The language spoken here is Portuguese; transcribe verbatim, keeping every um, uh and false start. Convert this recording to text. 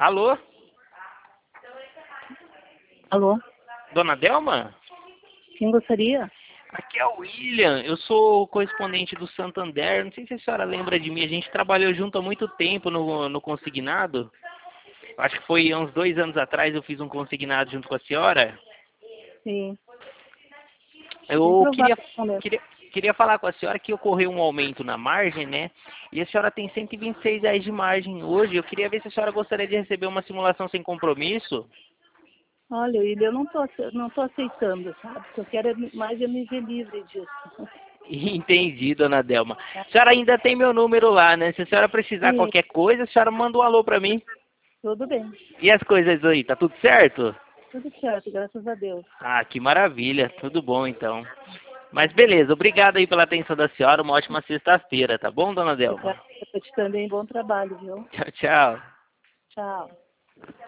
Alô? Alô? Dona Delma? Quem gostaria? Aqui é o William, eu sou correspondente do Santander. Não sei se a senhora lembra de mim, a gente trabalhou junto há muito tempo no, no consignado. Acho que foi há uns dois anos atrás eu fiz um consignado junto com a senhora. Sim. Bem Eu provável, queria, né? queria, queria falar com a senhora que ocorreu um aumento na margem, né? E a senhora tem cento e vinte e seis reais de margem hoje. Eu queria ver se a senhora gostaria de receber uma simulação sem compromisso. Olha, William, eu não tô, ace- não tô aceitando, sabe? Porque eu quero é mais é me ver livre disso. Entendi, dona Delma. A senhora ainda tem meu número lá, né? Se a senhora precisar Sim, qualquer coisa, a senhora manda um alô pra mim. tudo bem. E as coisas aí, tá tudo certo? Tudo certo, graças a Deus. Ah, que maravilha. Tudo bom, então. Mas beleza, obrigado aí pela atenção da senhora. Uma ótima sexta-feira, tá bom, dona Eu Delma? quero te também bom trabalho, viu? Tchau, tchau. Tchau.